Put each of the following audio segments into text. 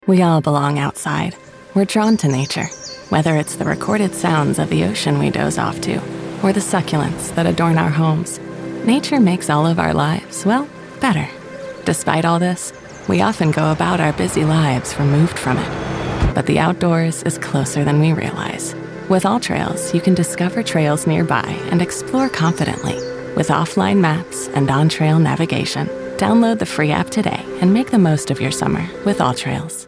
We all belong outside. We're drawn to nature, whether it's the recorded sounds of the ocean we doze off to, or the succulents that adorn our homes. Nature makes all of our lives, well, better. Despite all this, we often go about our busy lives removed from it. But the outdoors is closer than we realize. With AllTrails, you can discover trails nearby and explore confidently. With offline maps and on-trail navigation, download the free app today and make the most of your summer with AllTrails.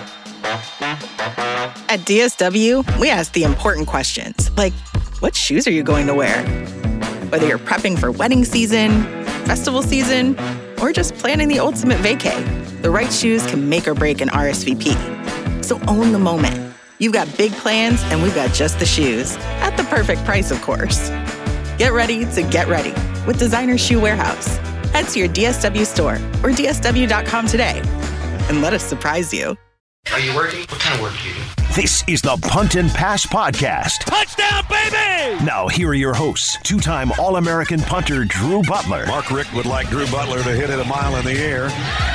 At DSW, we ask the important questions, like, what shoes are you going to wear? Whether you're prepping for wedding season, festival season, or just planning the ultimate vacay, the right shoes can make or break an RSVP. So own the moment. You've got big plans, and we've got just the shoes. At the perfect price, of course. Get ready to get ready with Designer Shoe Warehouse. Head to your DSW store or DSW.com today and let us surprise you. Are you working? What kind of work do you do? This is the Punt and Pass Podcast. Touchdown, baby! Now, here are your hosts, two-time All-American punter Drew Butler. Mark Richt would like Drew Butler to hit it a mile in the air.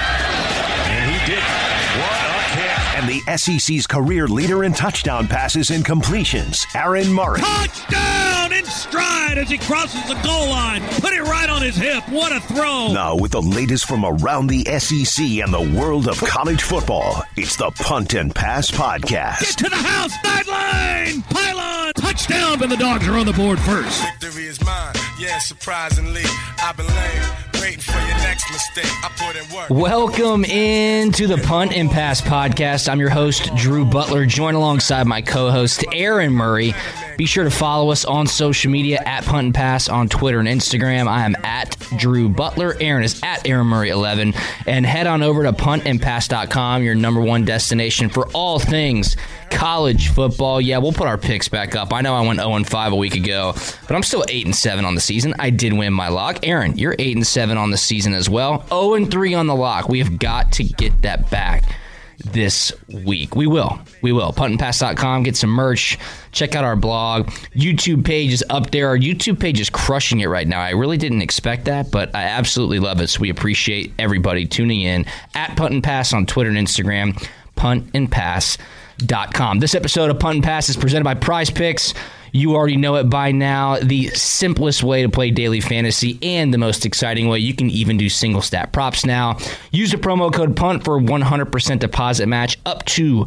And he did. What a kick. And the SEC's career leader in touchdown passes and completions, Aaron Murray. Touchdown in stride as he crosses the goal line. Put it right on his hip. What a throw. Now, with the latest from around the SEC and the world of college football, it's the Punt and Pass Podcast. Get to the house. Sideline. Pylon. Touchdown. And the Dogs are on the board first. Victory is mine. Yeah, surprisingly, I've been lame. Waiting for your next mistake. I put in work. Welcome into the Punt and Pass Podcast. I'm your host, Drew Butler, joined alongside my co-host, Aaron Murray. Be sure to follow us on social media at Punt and Pass on Twitter and Instagram. I am at Drew Butler. Aaron is at Aaron Murray 11. And head on over to puntandpass.com, your number one destination for all things college football. Yeah, we'll put our picks back up. I know I went 0-5 a week ago, but I'm still 8-7 on the season. I did win my lock. Aaron, you're 8-7 on the season as well. 0-3 on the lock. We have got to get that back this week. We will. Puntandpass.com. Get some merch. Check out our blog. YouTube page is up there. Our YouTube page is crushing it right now. I really didn't expect that, but I absolutely love it. So we appreciate everybody tuning in. At Punt and Pass on Twitter and Instagram. Puntandpass.com. This episode of Punt and Pass is presented by Prize Picks. You already know it by now. The simplest way to play daily fantasy and the most exciting way. You can even do single stat props now. Use the promo code PUNT for 100% deposit match up to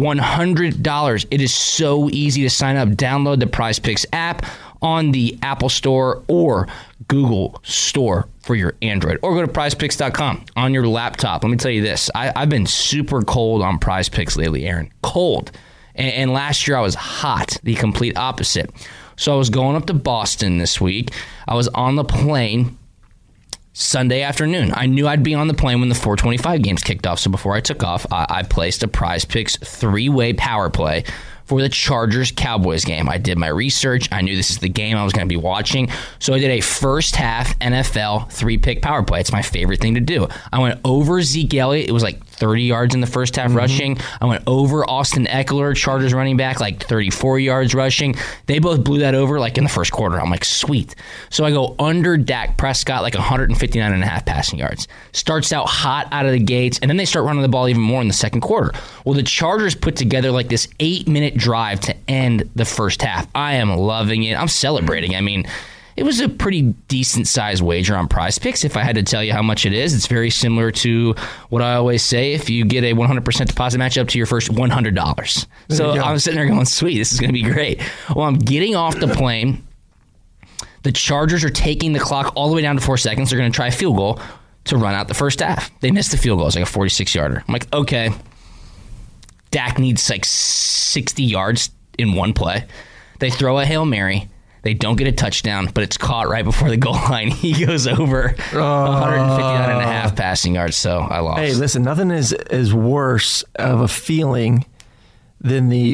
$100. It is so easy to sign up. Download the Prize Picks app on the Apple Store or Google Store for your Android, or go to prizepicks.com on your laptop. Let me tell you this. I've been super cold on Prize Picks lately, Aaron. Cold. And last year I was hot, the complete opposite. So I was going up to Boston this week. I was on the plane Sunday afternoon. I knew I'd be on the plane when the 425 games kicked off. So before I took off, I placed a Prize Picks 3-way power play for the Chargers-Cowboys game. I did my research. I knew this is the game I was going to be watching. So I did a first-half NFL 3-pick power play. It's my favorite thing to do. I went over Zeke Elliott. It was like 30 yards in the first half rushing. I went over Austin Eckler, Chargers running back, like 34 yards rushing. They both blew that over like in the first quarter. I'm like, sweet. So I go under Dak Prescott, like 159.5 passing yards. Starts out hot out of the gates, and then they start running the ball even more in the second quarter. Well, the Chargers put together like this 8-minute drive to end the first half. I am loving it. I'm celebrating. I mean, it was a pretty decent-sized wager on Prize Picks. If I had to tell you how much it is, it's very similar to what I always say. If you get a 100% deposit match up to your first $100. So I'm sitting there going, sweet, this is going to be great. Well, I'm getting off the plane. The Chargers are taking the clock all the way down to 4 seconds. They're going to try a field goal to run out the first half. They missed the field goal. It's like a 46-yarder. I'm like, okay. Dak needs like 60 yards in one play. They throw a Hail Mary. They don't get a touchdown, but it's caught right before the goal line. He goes over 159.5 passing yards, so I lost. Hey, listen, nothing is worse of a feeling than that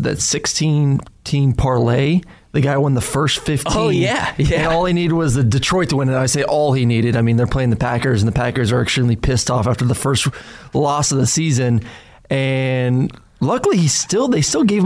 16-team parlay. The guy won the first 15. Oh, yeah. And all he needed was the Detroit to win it. I say all he needed. I mean, they're playing the Packers, and the Packers are extremely pissed off after the first loss of the season. And Luckily, they still gave him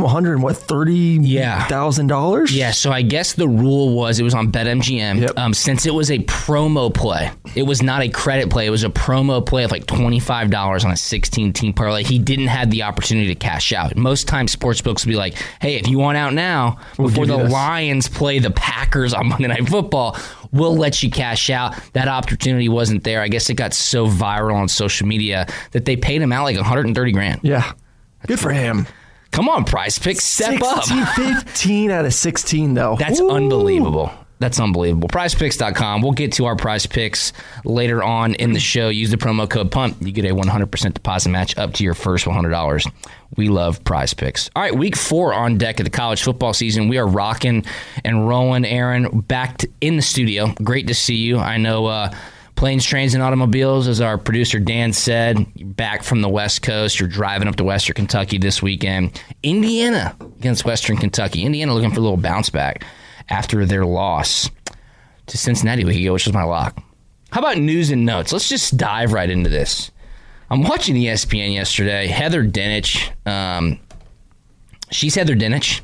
$130,000. Yeah, so I guess the rule was it was on BetMGM. Yep. Since it was a promo play, it was not a credit play. It was a promo play of like $25 on a 16-team parlay. He didn't have the opportunity to cash out. Most times, sportsbooks will be like, hey, if you want out now, before the Lions play the Packers on Monday Night Football, we'll let you cash out. That opportunity wasn't there. I guess it got so viral on social media that they paid him out like $130,000. Yeah. Good for him. Come on, Prize Picks, step up. 15 out of 16, though. That's unbelievable. That's unbelievable. PrizePicks.com. We'll get to our Prize Picks later on in the show. Use the promo code PUMP. You get a 100% deposit match up to your first $100. We love Prize Picks. All right, week 4 on deck of the college football season. We are rocking and rolling. Aaron, back in the studio. Great to see you. I know Planes, Trains, and Automobiles, as our producer Dan said, you're back from the West Coast. You're driving up to Western Kentucky this weekend. Indiana against Western Kentucky. Indiana looking for a little bounce back after their loss to Cincinnati a week ago, which was my lock. How about news and notes? Let's just dive right into this. I'm watching ESPN yesterday. Heather Dinich. She's Heather Dinich.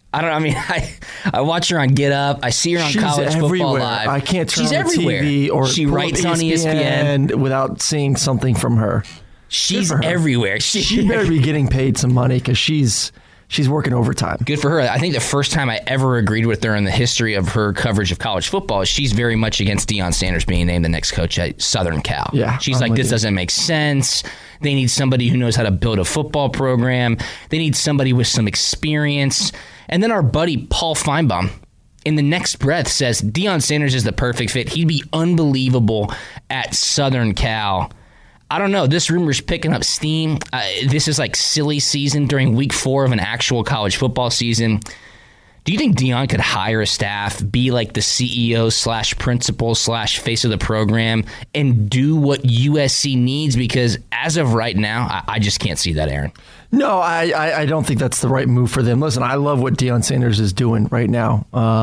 I watch her on Get Up. I see her on College Football Live. I can't turn She's on everywhere. TV or she writes on ESPN without seeing something from her. She's everywhere. She better be getting paid some money because she's working overtime. Good for her. I think the first time I ever agreed with her in the history of her coverage of college football is she's very much against Deion Sanders being named the next coach at Southern Cal. Yeah, she's like, this doesn't make sense. They need somebody who knows how to build a football program. They need somebody with some experience. And then our buddy Paul Feinbaum, in the next breath, says Deion Sanders is the perfect fit. He'd be unbelievable at Southern Cal. I don't know. This rumor's picking up steam. This is like silly season during week 4 of an actual college football season. Do you think Deion could hire a staff, be like the CEO / principal / face of the program, and do what USC needs? Because as of right now, I just can't see that, Aaron. No, I don't think that's the right move for them. Listen, I love what Deion Sanders is doing right now,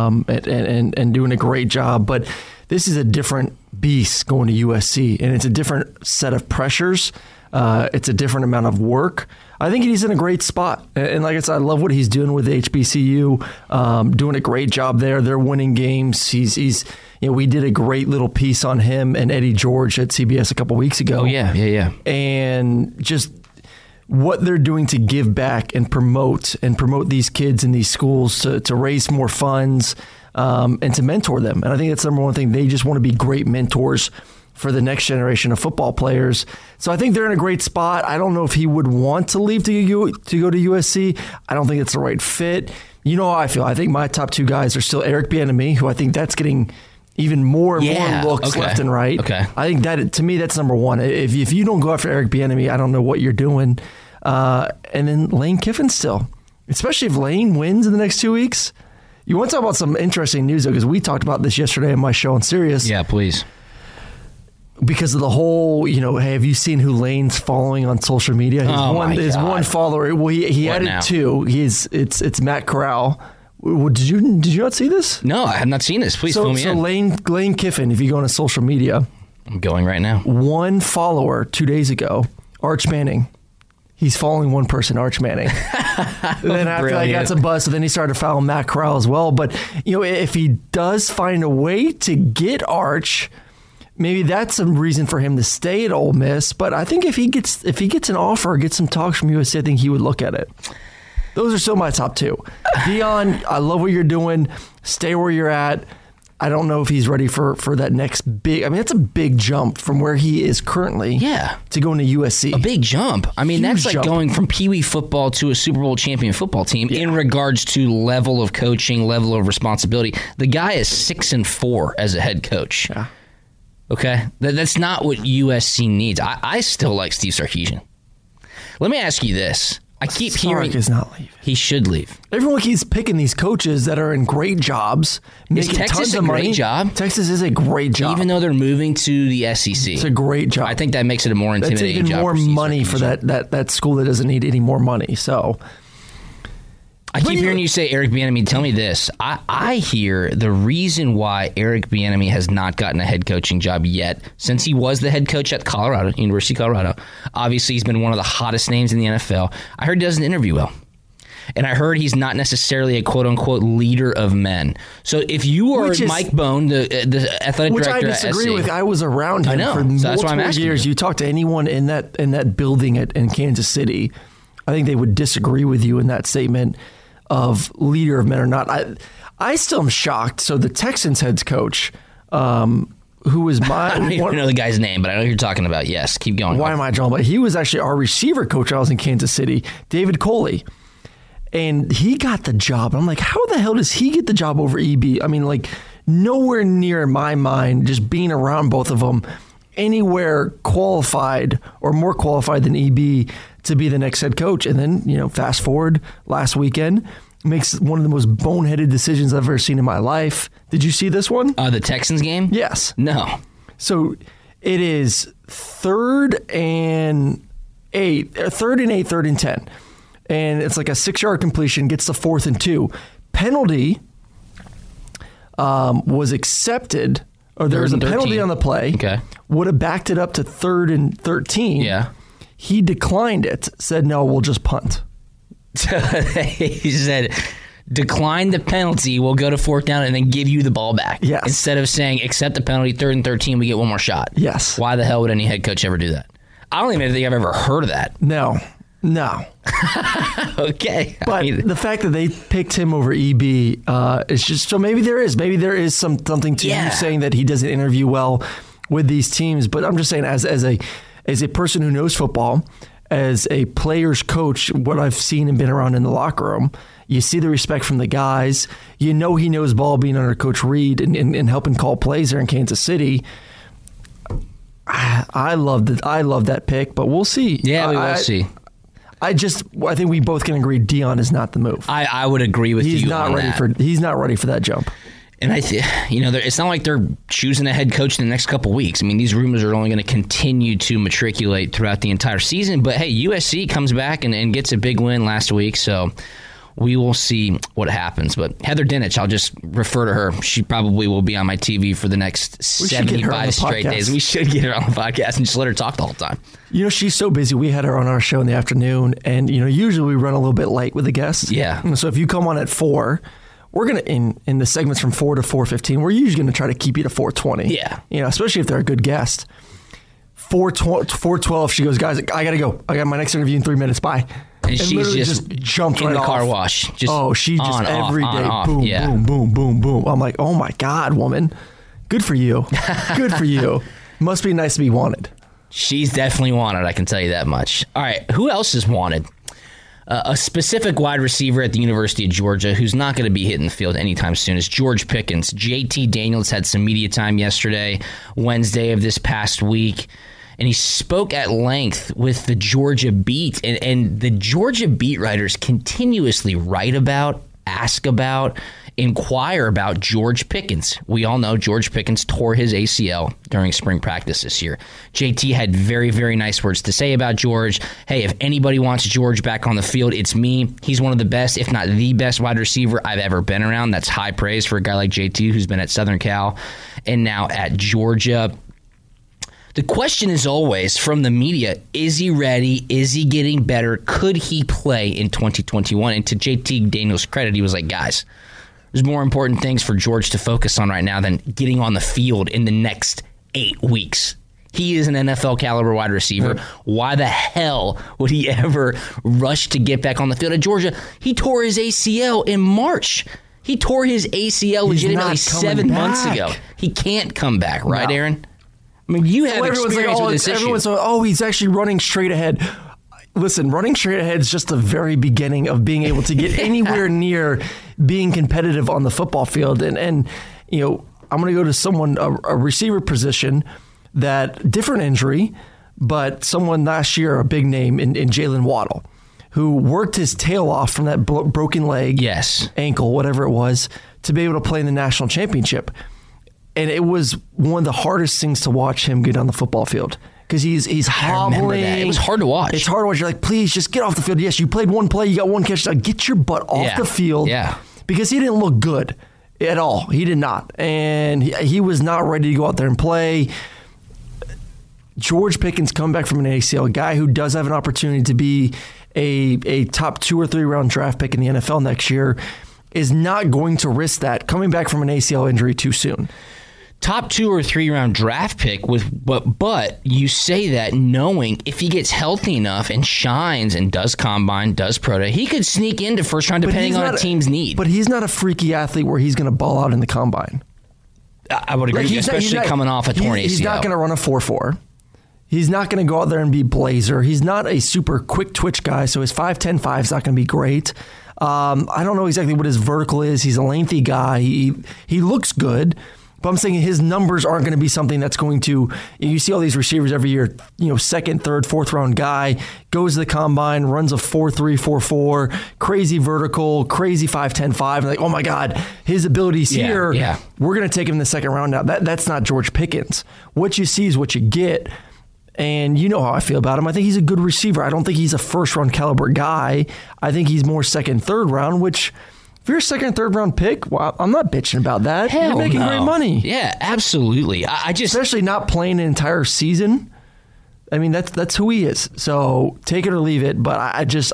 and doing a great job. But this is a different beast going to USC, and it's a different set of pressures. It's a different amount of work. I think he's in a great spot. And like I said, I love what he's doing with HBCU, doing a great job there. They're winning games. He's we did a great little piece on him and Eddie George at CBS a couple weeks ago. Oh, yeah. And just what they're doing to give back and promote these kids in these schools to raise more funds and to mentor them. And I think that's the number one thing. They just want to be great mentors for the next generation of football players. So I think they're in a great spot. I don't know if he would want to leave to go to USC. I don't think it's the right fit. You know how I feel. I think my top 2 guys are still Eric Bieniemy, who I think that's getting even more and more looks left and right. Okay. I think that, to me, that's number 1. If you don't go after Eric Bieniemy, I don't know what you're doing. And then Lane Kiffin still, especially if Lane wins in the next 2 weeks. You want to talk about some interesting news, though, because we talked about this yesterday on my show on Sirius. Yeah, please. Because of the whole, hey, have you seen who Lane's following on social media? His one follower. Well, he added now? 2. It's Matt Corral. Did you not see this? No, I have not seen this. Please fill me in. So Lane Kiffin, if you go on his social media, I'm going right now. 1 follower 2 days ago, Arch Manning. He's following one person, Arch Manning. And then after that, got some buzz, so then he started following Matt Corral as well. But if he does find a way to get Arch, maybe that's some reason for him to stay at Ole Miss. But I think if he gets an offer, gets some talks from USC, I think he would look at it. Those are still my top 2. Deion, I love what you're doing. Stay where you're at. I don't know if he's ready for that next big. I mean, that's a big jump from where he is currently. Yeah. To going to USC. A big jump. I mean, Huge that's like jump. going from Pee Wee football to a Super Bowl champion football team in regards to level of coaching, level of responsibility. The guy is 6-4 as a head coach. Yeah. Okay? That's not what USC needs. I still like Steve Sarkisian. Let me ask you this. I keep hearing Sark is not leaving. He should leave. Everyone keeps picking these coaches that are in great jobs, making tons of money. Job? Texas is a great job. Even though they're moving to the SEC. It's a great job. I think that makes it a more intimidating job. That's even more money for that school that doesn't need any more money. So I keep hearing you say Eric Bieniemy. Tell me this. I hear the reason why Eric Bieniemy has not gotten a head coaching job yet, since he was the head coach at Colorado, University of Colorado. Obviously, he's been one of the hottest names in the NFL. I heard he doesn't interview well. And I heard he's not necessarily a quote-unquote leader of men. So if you are Mike Bone, the athletic director at SC... Which I disagree with. I was around him for multiple years. You talk to anyone in that building in Kansas City, I think they would disagree with you in that statement of leader of men or not. I still am shocked. So the Texans head coach, who was my... I don't even know the guy's name, but I know who you're talking about. Yes, keep going. Why am I drawing? But he was actually our receiver coach when I was in Kansas City, David Coley. And he got the job. I'm like, how the hell does he get the job over EB? I mean, like, nowhere near in my mind, just being around both of them, anywhere qualified or more qualified than EB to be the next head coach. And then, fast forward last weekend, makes one of the most boneheaded decisions I've ever seen in my life. Did you see this one? The Texans game? Yes. No. So it is 3rd and 8, 3rd and 10. And it's like a 6-yard completion, gets the 4th and 2. Penalty was accepted, or there was a penalty on the play. Okay. Would have backed it up to 3rd and 13. Yeah. He declined it, said, no, we'll just punt. He said, decline the penalty, we'll go to 4th down and then give you the ball back. Yes. Instead of saying, accept the penalty, 3rd and 13, we get one more shot. Yes. Why the hell would any head coach ever do that? I don't even think I've ever heard of that. No. Okay. But the fact that they picked him over EB is just, so maybe there is something to you saying that he doesn't interview well with these teams. But I'm just saying, as a person who knows football, as a player's coach, what I've seen and been around in the locker room, you see the respect from the guys. He knows ball being under Coach Reed and helping call plays there in Kansas City. I love that pick, but we'll see. Yeah, we will see. I think we both can agree Deion is not the move. I would agree with you on that. He's not ready for that jump. And it's not like they're choosing a head coach in the next couple weeks. I mean, these rumors are only going to continue to matriculate throughout the entire season. But hey, USC comes back and gets a big win last week, so we will see what happens. But Heather Dinich, I'll just refer to her. She probably will be on my TV for the next 75 straight days. We should get her on the podcast and just let her talk the whole time. She's so busy. We had her on our show in the afternoon, and usually we run a little bit late with the guests. Yeah. So if you come on at 4, we're gonna in the segments from 4 to 4:15. We're usually gonna try to keep you to 4:20. Yeah. Especially if they're a good guest. 4:12. She goes, guys, I gotta go. I got my next interview in 3 minutes. Bye. And she's just jumped in right the off. car wash. She just on, every off, day, on, off. boom, Yeah. boom, boom, boom, boom. I'm like, oh my God, woman, good for you, good for you. Must be nice to be wanted. She's definitely wanted, I can tell you that much. All right, who else is wanted? A specific wide receiver at the University of Georgia who's not going to be hitting the field anytime soon is George Pickens. JT Daniels had some media time yesterday, Wednesday of this past week, and he spoke at length with the Georgia Beat. And the Georgia Beat writers continuously write about, ask about, inquire about George Pickens. We all know George Pickens tore his ACL during spring practice this year. JT had very, very nice words to say about George. Hey, if anybody wants George back on the field, it's me. He's one of the best, if not the best wide receiver I've ever been around. That's high praise for a guy like JT who's been at Southern Cal and now at Georgia. The question is always from the media, is he ready? Is he getting better? Could he play in 2021? And to JT Daniels' credit, he was like, guys, there's more important things for George to focus on right now than getting on the field in the next 8 weeks. He is an NFL caliber wide receiver. Why the hell would he ever rush to get back on the field at Georgia? He tore his ACL in March. He tore his ACL legitimately 7 months ago. He can't come back, right, Aaron? I mean, you have experience with this issue. Everyone's like, he's actually running straight ahead. Listen, running straight ahead is just the very beginning of being able to get anywhere near being competitive on the football field. And I'm going to go to someone, a receiver position, that different injury, but someone last year, a big name in Jalen Waddle, who worked his tail off from that broken leg, ankle, whatever it was, to be able to play in the national championship. And it was one of the hardest things to watch him get on the football field. because he's hobbling. I remember that. It was hard to watch. It's hard to watch. You're like, please just get off the field. Yes, you played one play, you got one catch. Like, get your butt off the field. Yeah. Because he didn't look good at all. He did not. And he was not ready to go out there and play. George Pickens coming back from an ACL, a guy who does have an opportunity to be a top 2 or 3 round draft pick in the NFL next year, is not going to risk that coming back from an ACL injury too soon. Top 2 or 3 round draft pick, but you say that knowing if he gets healthy enough and shines and does combine, does pro day, he could sneak into first round depending on a team's need. But he's not a freaky athlete where he's going to ball out in the combine. I would agree, especially coming off a torn ACL. He's not going to run a 4.4. He's not going to go out there and be blazer. He's not a super quick twitch guy, so his 5.10.5 is not going to be great. I don't know exactly what his vertical is. He's a lengthy guy. He looks good, but I'm saying his numbers aren't going to be something that's going to. You see all these receivers every year, second, third, fourth round guy goes to the combine, runs a 4.3, 4.4, crazy vertical, crazy 5.10.5, and like, oh my God, his abilities here. Yeah. We're going to take him in the second round now. That's not George Pickens. What you see is what you get. And you know how I feel about him. I think he's a good receiver. I don't think he's a first-round caliber guy. I think he's more second, third round, which if you're a second, third round pick, well, I'm not bitching about that. Hell you're making great money. Yeah, absolutely. I just especially not playing an entire season. I mean, that's who he is. So take it or leave it. But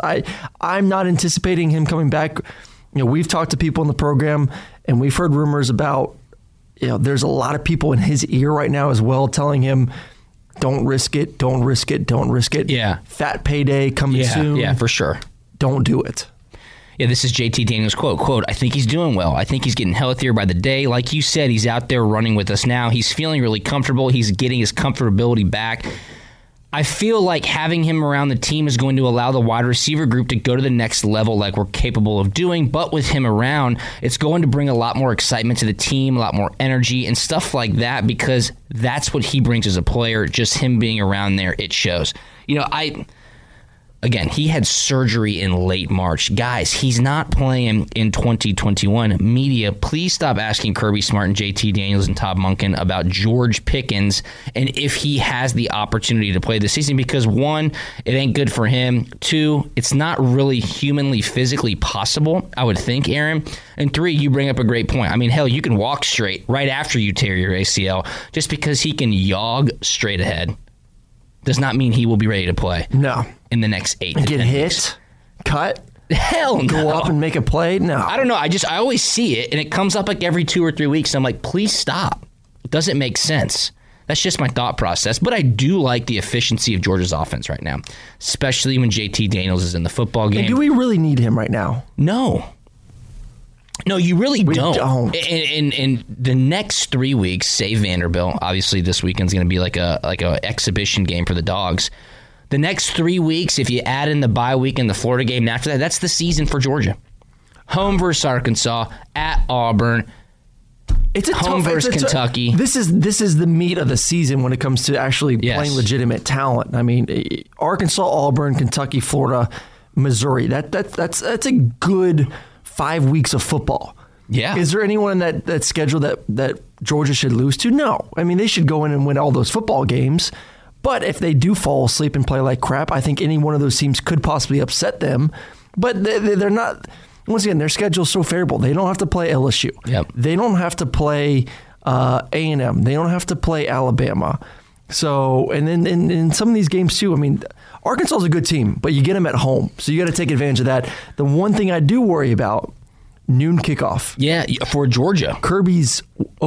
I'm not anticipating him coming back. We've talked to people in the program, and we've heard rumors about, there's a lot of people in his ear right now as well telling him, don't risk it, don't risk it, don't risk it. Yeah. Fat payday coming soon. Yeah, for sure. Don't do it. Yeah, this is JT Daniels' quote, I think he's doing well. I think he's getting healthier by the day. Like you said, he's out there running with us now. He's feeling really comfortable. He's getting his comfortability back. I feel like having him around the team is going to allow the wide receiver group to go to the next level like we're capable of doing. But with him around, it's going to bring a lot more excitement to the team, a lot more energy and stuff like that, because that's what he brings as a player. Just him being around there, it shows. Again, he had surgery in late March. Guys, he's not playing in 2021. Media, please stop asking Kirby Smart and JT Daniels and Todd Monken about George Pickens and if he has the opportunity to play this season, because 1, it ain't good for him. 2, it's not really humanly, physically possible, I would think, Aaron. And 3, you bring up a great point. I mean, hell, you can walk straight right after you tear your ACL. Just because he can jog straight ahead does not mean he will be ready to play. No. In the next 8 and to get 10 hit, weeks. Cut, hell no. Go up and make a play? No. I don't know. I always see it, and it comes up like every 2 or 3 weeks. And I'm like, please stop. It doesn't make sense. That's just my thought process. But I do like the efficiency of Georgia's offense right now, especially when JT Daniels is in the football game. And do we really need him right now? No. No, you really don't. In the next 3 weeks, save Vanderbilt. Obviously, this weekend's going to be like a exhibition game for the Dogs. The next 3 weeks, if you add in the bye week and the Florida game after that, that's the season for Georgia. Home versus Arkansas, at Auburn, it's a home versus Kentucky. This is the meat of the season when it comes to actually playing legitimate talent. I mean, Arkansas, Auburn, Kentucky, Florida, Missouri. That's a good 5 weeks of football. Yeah. Is there anyone in that schedule that Georgia should lose to? No. I mean, they should go in and win all those football games. But if they do fall asleep and play like crap, I think any one of those teams could possibly upset them. But they're not. Once again, their schedule's so favorable. They don't have to play LSU. Yep. They don't have to play A&M. They don't have to play Alabama. So, and then in some of these games too, I mean, Arkansas is a good team, but you get them at home. So you got to take advantage of that. The one thing I do worry about, noon kickoff. Yeah, for Georgia. Kirby's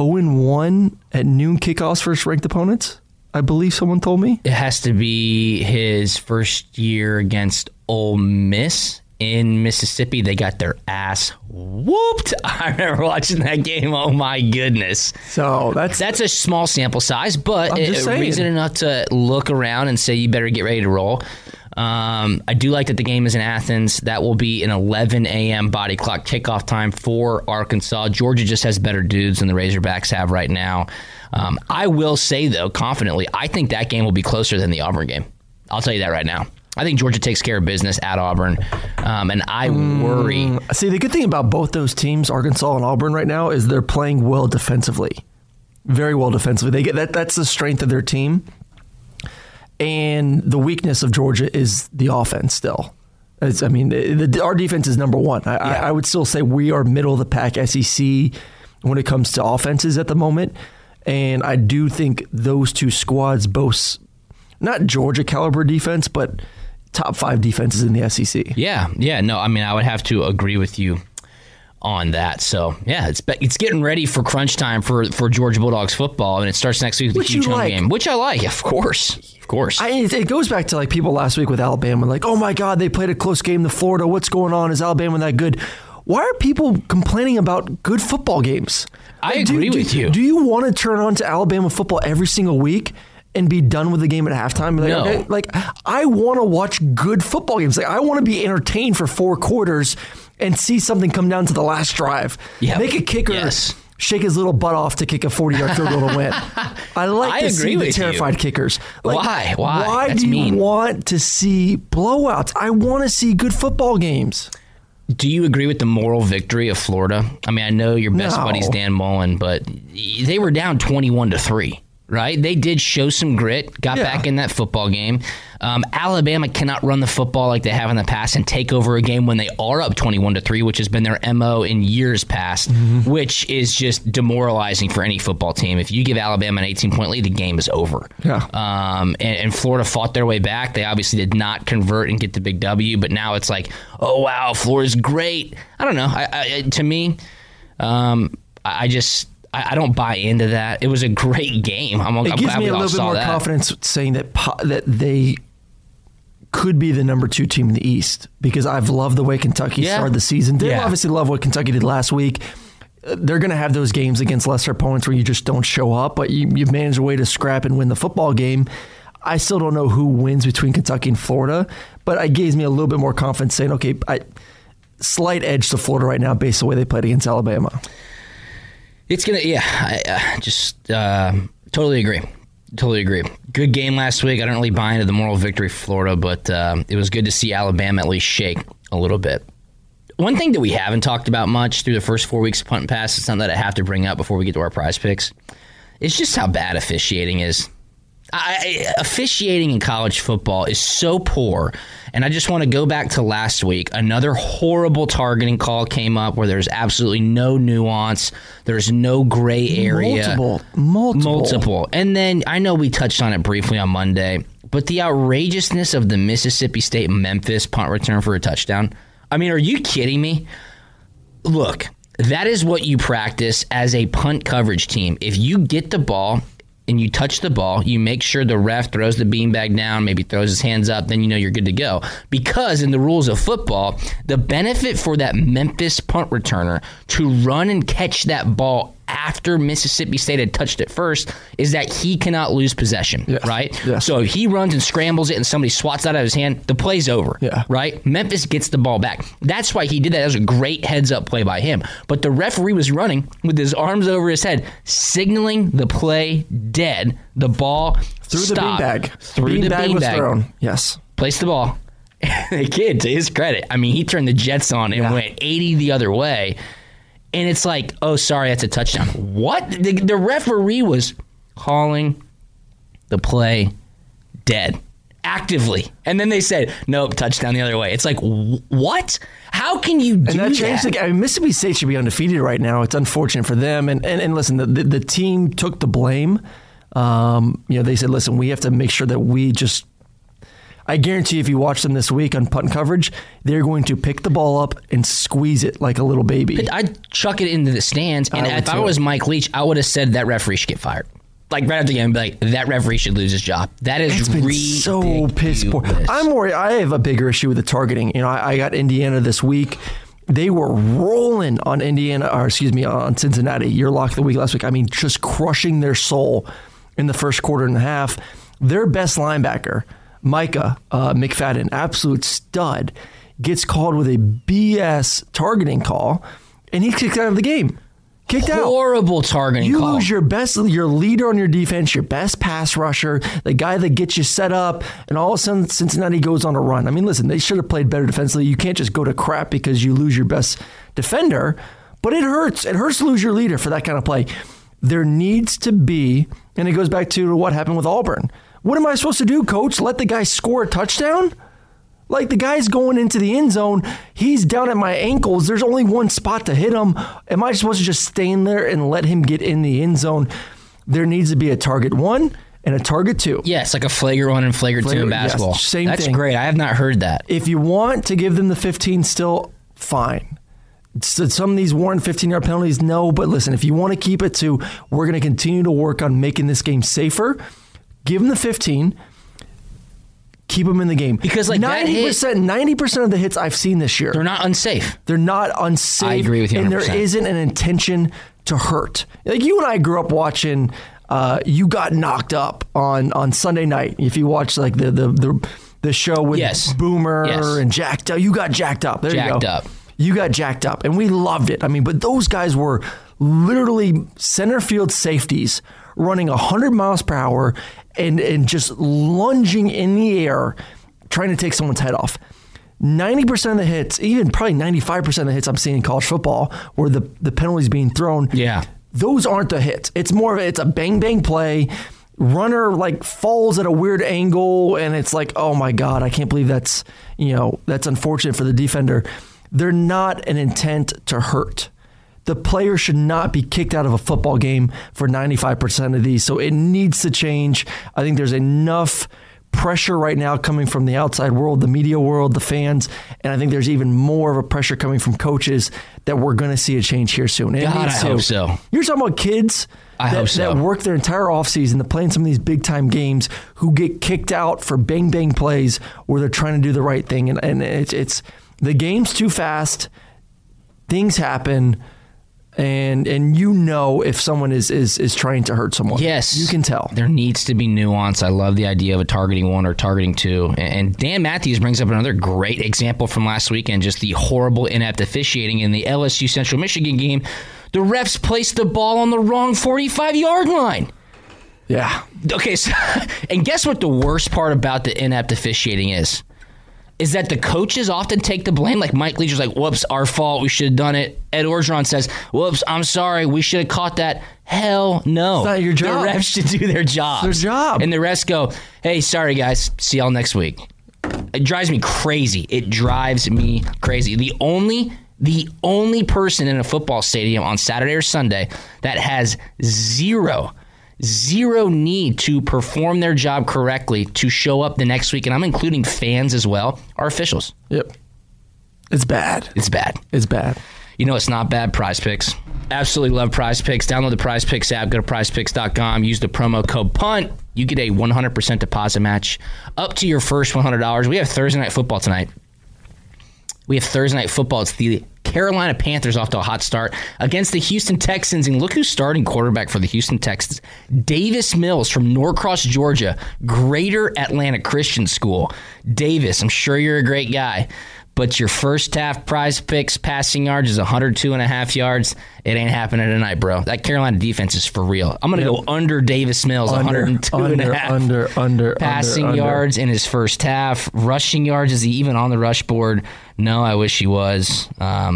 0-1 at noon kickoffs versus ranked opponents. I believe someone told me. It has to be his first year against Ole Miss in Mississippi. They got their ass whooped. I remember watching that game. Oh, my goodness. So that's a small sample size, but reason enough to look around and say you better get ready to roll. I do like that the game is in Athens. That will be an 11 a.m. body clock kickoff time for Arkansas. Georgia just has better dudes than the Razorbacks have right now. I will say, though, confidently, I think that game will be closer than the Auburn game. I'll tell you that right now. I think Georgia takes care of business at Auburn, and I worry. See, the good thing about both those teams, Arkansas and Auburn right now, is they're playing well defensively. Very well defensively. They get that's the strength of their team. and the weakness of Georgia is the offense still. Our defense is number one. I would still say we are middle of the pack SEC when it comes to offenses at the moment. And I do think those two squads boast not Georgia caliber defense, but top 5 defenses in the SEC. Yeah. No, I mean, I would have to agree with you on that. So, yeah, it's getting ready for crunch time for Georgia Bulldogs football, and it starts next week with a huge home game, which I like, of course. It goes back to like people last week with Alabama, like, oh my God, they played a close game to Florida. What's going on? Is Alabama that good? Why are people complaining about good football games? I agree with you. Do you want to turn on to Alabama football every single week and be done with the game at halftime? Like, no. Okay, like, I want to watch good football games. Like, I want to be entertained for 4 quarters and see something come down to the last drive. Yep. Make a kicker shake his little butt off to kick a 40-yard field goal to win. I like to see the terrified kickers. Like, why do you want to see blowouts? I want to see good football games. Do you agree with the moral victory of Florida? I mean, I know your best buddy's Dan Mullen, but they were down 21-3. Right? They did show some grit, got back in that football game. Alabama cannot run the football like they have in the past and take over a game when they are up 21-3, which has been their MO in years past, which is just demoralizing for any football team. If you give Alabama an 18-point lead, the game is over. Yeah. And Florida fought their way back. They obviously did not convert and get the big W, but now it's like, oh, wow, Florida's great. I don't know. To me, I don't buy into that. It was a great game. It gives me a little bit more confidence saying that they could be the number 2 team in the East, because I've loved the way Kentucky started the season. They obviously love what Kentucky did last week. They're going to have those games against lesser opponents where you just don't show up, but you've managed a way to scrap and win the football game. I still don't know who wins between Kentucky and Florida, but it gives me a little bit more confidence saying, okay, slight edge to Florida right now based on the way they played against Alabama. It's going to, I totally agree. Totally agree. Good game last week. I don't really buy into the moral victory for Florida, but it was good to see Alabama at least shake a little bit. One thing that we haven't talked about much through the first 4 weeks of Punt and Pass, it's something that I have to bring up before we get to our prize picks, it's just how bad officiating is. Officiating in college football is so poor, and I just want to go back to last week. Another horrible targeting call came up where there's absolutely no nuance. There's no gray area. Multiple. And then I know we touched on it briefly on Monday, but the outrageousness of the Mississippi State-Memphis punt return for a touchdown. I mean, are you kidding me? Look, that is what you practice as a punt coverage team. If you get the ball and you touch the ball, you make sure the ref throws the beanbag down, maybe throws his hands up, then you know you're good to go. Because in the rules of football, the benefit for that Memphis punt returner to run and catch that ball after Mississippi State had touched it first is that he cannot lose possession, right? Yes. So if he runs and scrambles it and somebody swats out of his hand, the play's over, right? Memphis gets the ball back. That's why he did that. That was a great heads-up play by him. But the referee was running with his arms over his head, signaling the play dead. The ball stopped. Through the beanbag was thrown. Yes. Placed the ball. The kid, to his credit, I mean, he turned the jets on and went 80 the other way. And it's like, oh, sorry, that's a touchdown. What? The referee was calling the play dead, actively. And then they said, nope, touchdown the other way. It's like, what? How can you do that? Changed, Mississippi State should be undefeated right now. It's unfortunate for them. And listen, the team took the blame. They said, listen, we have to make sure that we just... I guarantee if you watch them this week on punt coverage, they're going to pick the ball up and squeeze it like a little baby. I'd chuck it into the stands, and if I was Mike Leach, I would have said that referee should get fired. Like right after the game, be like, that referee should lose his job. That is so piss poor. I'm worried. I have a bigger issue with the targeting. I got Indiana this week. They were rolling on on Cincinnati. Your lock of the week last week. I mean, just crushing their soul in the first quarter and a half. Their best linebacker, Micah McFadden, absolute stud, gets called with a BS targeting call, and he's kicked out of the game. Kicked out. Horrible targeting call. You lose your leader on your defense, your best pass rusher, the guy that gets you set up, and all of a sudden Cincinnati goes on a run. I mean, listen, they should have played better defensively. You can't just go to crap because you lose your best defender, but it hurts. It hurts to lose your leader for that kind of play. There needs to be, and it goes back to what happened with Auburn. What am I supposed to do, coach? Let the guy score a touchdown? Like, the guy's going into the end zone. He's down at my ankles. There's only one spot to hit him. Am I supposed to just stand there and let him get in the end zone? There needs to be a target 1 and a target 2. Yes, like a flagrant 1 and flagrant 2 in basketball. Yes, same That's thing. great. I have not heard that. If you want to give them the 15 still, fine. Some of these warrant 15-yard penalties, no. But listen, if you want to keep it to, we're going to continue to work on making this game safer, give them the 15. Keep them in the game. Because like 90% of the hits I've seen this year, they're not unsafe. They're not unsafe. I agree with you 100%. And there isn't an intention to hurt. Like, you and I grew up watching You Got Knocked Up on Sunday night. If you watch like the show with Boomer and Jacked Up, You Got Jacked Up. There you go. Jacked Up. You Got Jacked Up. And we loved it. I mean, but those guys were literally center field safeties running 100 miles per hour and just lunging in the air, trying to take someone's head off. 90% of the hits, even probably 95% of the hits I'm seeing in college football where the penalty's being thrown, those aren't the hits. It's more of it's a bang-bang play. Runner like falls at a weird angle, and it's like, oh my God, I can't believe that's unfortunate for the defender. They're not an intent to hurt. The player should not be kicked out of a football game for 95% of these. So it needs to change. I think there's enough pressure right now coming from the outside world, the media world, the fans, and I think there's even more of a pressure coming from coaches that we're going to see a change here soon. God, I hope so. You're talking about kids that work their entire offseason to play in some of these big-time games who get kicked out for bang-bang plays where they're trying to do the right thing. And it's the game's too fast. Things happen. And if someone is trying to hurt someone. Yes. You can tell. There needs to be nuance. I love the idea of a targeting 1 or targeting 2. And Dan Matthews brings up another great example from last weekend, just the horrible inept officiating in the LSU Central Michigan game. The refs placed the ball on the wrong 45-yard line. Yeah. Okay, so, and guess what the worst part about the inept officiating is that the coaches often take the blame. Like Mike Leach was like, whoops, our fault, we should have done it. Ed Orgeron says, whoops, I'm sorry, we should have caught that. Hell no. It's not your job. The refs should do their job. It's their job. And the refs go, hey, sorry guys, see y'all next week. It drives me crazy. The only person in a football stadium on Saturday or Sunday that has zero need to perform their job correctly to show up the next week, and I'm including fans as well, are officials. Yep. It's bad. It's bad. You know it's not bad? Prize Picks. Absolutely love Prize Picks. Download the Prize Picks app. Go to prizepicks.com. Use the promo code PUNT. You get a 100% deposit match up to your first $100. We have Thursday Night Football tonight. It's the Carolina Panthers off to a hot start against the Houston Texans. And look who's starting quarterback for the Houston Texans. Davis Mills from Norcross, Georgia, Greater Atlanta Christian School. Davis, I'm sure you're a great guy, but your first half Prize Picks passing yards is 102.5 yards. It ain't happening tonight, bro. That Carolina defense is for real. I'm going to go under Davis Mills, 102.5 passing yards in his first half. Rushing yards, is he even on the rush board? No, I wish he was.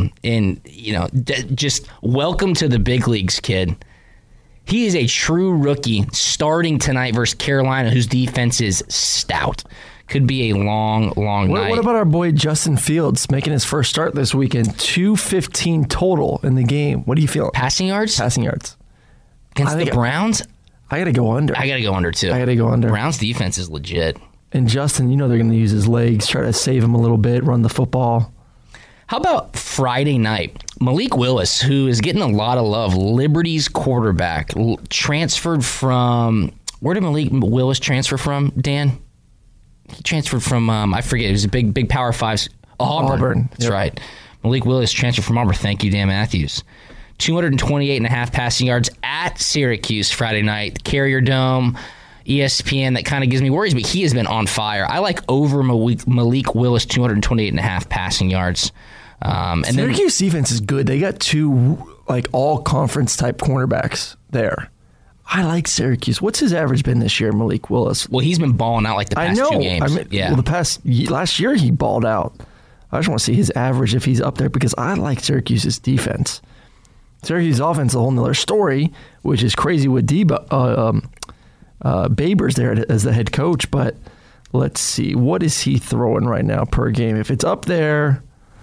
Just welcome to the big leagues, kid. He is a true rookie starting tonight versus Carolina, whose defense is stout. Could be a long night. What about our boy Justin Fields making his first start this weekend? 215 total in the game. What do you feel? Passing yards? Passing yards. Against the Browns? I got to go under. I got to go under, too. I got to go under. Browns defense is legit. And Justin, they're going to use his legs, try to save him a little bit, run the football. How about Friday night? Malik Willis, who is getting a lot of love, Liberty's quarterback, transferred from... Where did Malik Willis transfer from, Dan? He transferred from, I forget, it was a big Power 5. Auburn. That's right. Malik Willis transferred from Auburn. Thank you, Dan Matthews. 228.5 passing yards at Syracuse Friday night. Carrier Dome, ESPN, that kind of gives me worries, but he has been on fire. I like over Malik Willis, 228.5 passing yards. And Syracuse defense is good. They got two all-conference type cornerbacks there. I like Syracuse. What's his average been this year, Malik Willis? Well, he's been balling out like the past 2 games. Last year he balled out. I just want to see his average if he's up there because I like Syracuse's defense. Syracuse's offense is a whole nother story, which is crazy with Babers there as the head coach, but let's see. What is he throwing right now per game? If it's up there,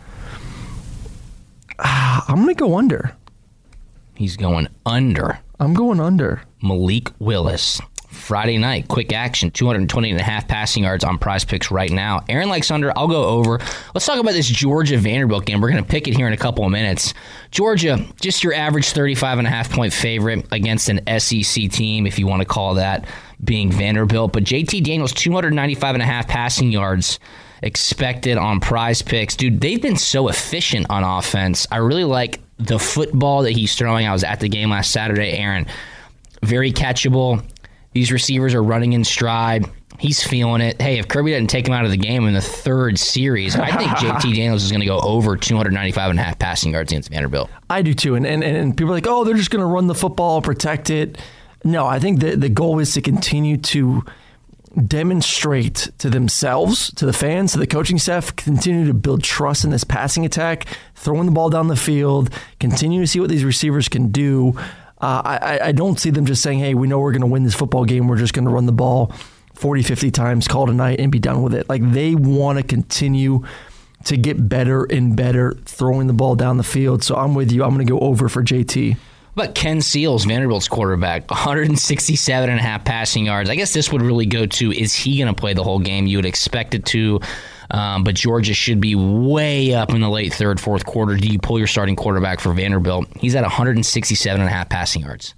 I'm going to go under. He's going under. I'm going under. Malik Willis. Friday night, quick action, 220.5 passing yards on Prize Picks right now. Aaron likes under. I'll go over. Let's talk about this Georgia-Vanderbilt game. We're going to pick it here in a couple of minutes. Georgia, just your average 35.5-point favorite against an SEC team, if you want to call that being Vanderbilt. But JT Daniels, 295.5 passing yards expected on Prize Picks. Dude, they've been so efficient on offense. I really like the football that he's throwing. I was at the game last Saturday, Aaron. Very catchable. These receivers are running in stride. He's feeling it. Hey, if Kirby doesn't take him out of the game in the third series, I think JT Daniels is going to go over 295.5 passing yards against Vanderbilt. I do too. And people are like, oh, they're just going to run the football, protect it. No, I think the goal is to continue to demonstrate to themselves, to the fans, to the coaching staff, continue to build trust in this passing attack, throwing the ball down the field, continue to see what these receivers can do. I don't see them just saying, hey, we know we're going to win this football game. We're just going to run the ball 40, 50 times, call it a night, and be done with it. Like, they want to continue to get better and better throwing the ball down the field. So I'm with you. I'm going to go over for JT. But Ken Seals, Vanderbilt's quarterback, 167.5 passing yards. I guess this would really go to, is he going to play the whole game? You would expect it to. But Georgia should be way up in the late third, fourth quarter. Do you pull your starting quarterback for Vanderbilt? He's at 167.5 passing yards.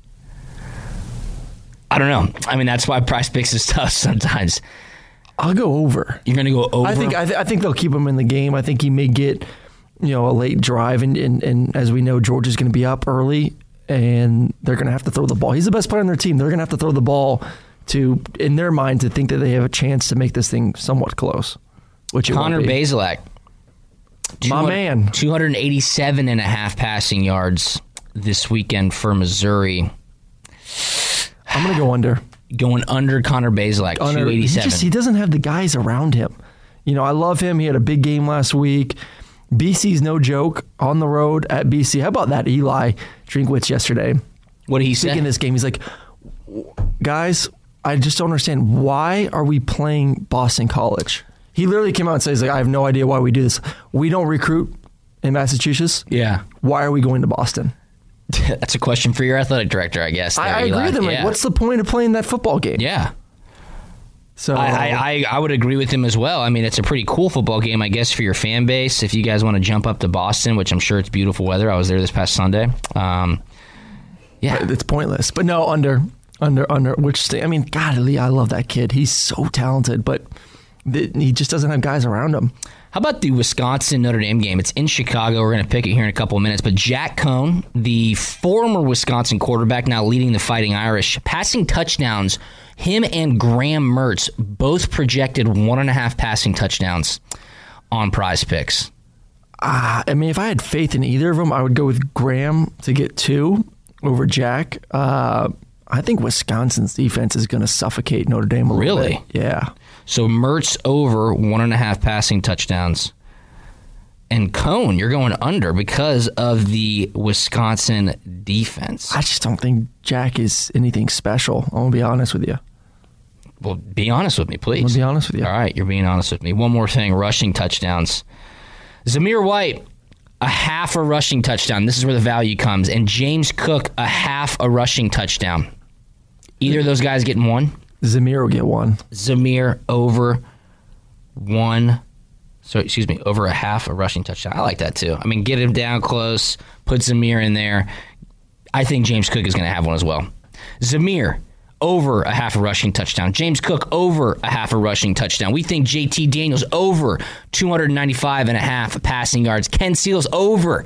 I don't know. I mean, that's why Prize Picks is tough sometimes. I'll go over. You're going to go over? I think they'll keep him in the game. I think he may get, a late drive, and as we know, Georgia's going to be up early, and they're going to have to throw the ball. He's the best player on their team. They're going to have to throw the ball to, in their mind, to think that they have a chance to make this thing somewhat close. Which Connor Bazelak, my man, 287.5 passing yards this weekend for Missouri. I'm going to go under. Going under Connor Bazelak, 287. He doesn't have the guys around him. I love him. He had a big game last week. BC's no joke on the road at BC. How about that Eli Drinkwitz yesterday? What did he say? In this game, he's like, guys, I just don't understand. Why are we playing Boston College? He literally came out and says, I have no idea why we do this. We don't recruit in Massachusetts. Yeah. Why are we going to Boston? That's a question for your athletic director, I guess. I agree with him. Yeah. Like, what's the point of playing that football game? Yeah. So I would agree with him as well. I mean, it's a pretty cool football game, I guess, for your fan base. If you guys want to jump up to Boston, which I'm sure it's beautiful weather. I was there this past Sunday. Yeah. It's pointless. But no, under. I mean, God, Lee, I love that kid. He's so talented, but he just doesn't have guys around him. How about the Wisconsin-Notre Dame game? It's in Chicago. We're going to pick it here in a couple of minutes. But Jack Cohn, the former Wisconsin quarterback, now leading the Fighting Irish, passing touchdowns. Him and Graham Mertz both projected 1.5 passing touchdowns on Prize Picks. I mean, if I had faith in either of them, I would go with Graham to get 2 over Jack. I think Wisconsin's defense is going to suffocate Notre Dame a little bit. Really? Yeah. So Mertz over 1.5 passing touchdowns. And Cohn, you're going under because of the Wisconsin defense. I just don't think Jack is anything special. I'm going to be honest with you. Well, be honest with me, please. I'm going to be honest with you. All right, you're being honest with me. One more thing, rushing touchdowns. Zamir White, a half a rushing touchdown. This is where the value comes. And James Cook, a half a rushing touchdown. Either of those guys getting one? Zamir will get one. Zamir over one. So, over a half a rushing touchdown. I like that too. I mean, get him down close, put Zamir in there. I think James Cook is going to have one as well. Zamir, over a half a rushing touchdown. James Cook, over a half a rushing touchdown. We think JT Daniels, over 295.5 passing yards. Ken Seals, over